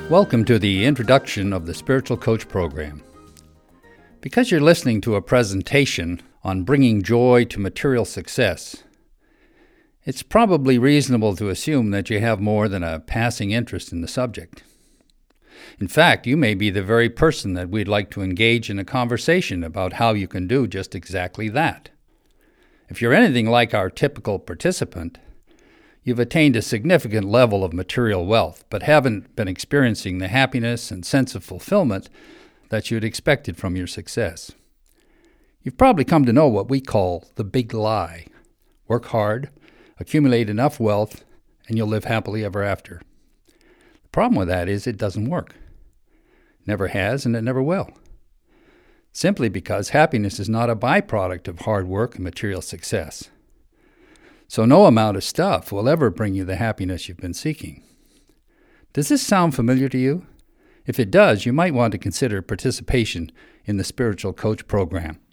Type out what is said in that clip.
Welcome to the introduction of the Spiritual Coach Program. Because you're listening to a presentation on bringing joy to material success, it's probably reasonable to assume that you have more than a passing interest in the subject. In fact, you may be the very person that we'd like to engage in a conversation about how you can do just exactly that. If you're anything like our typical participant, you've attained a significant level of material wealth, but haven't been experiencing the happiness and sense of fulfillment that you'd expected from your success. You've probably come to know what we call the big lie. Work hard, accumulate enough wealth, and you'll live happily ever after. The problem with that is it doesn't work. Never has, and it never will. Simply because happiness is not a byproduct of hard work and material success. So no amount of stuff will ever bring you the happiness you've been seeking. Does this sound familiar to you? If it does, you might want to consider participation in the Spiritual Coach Program.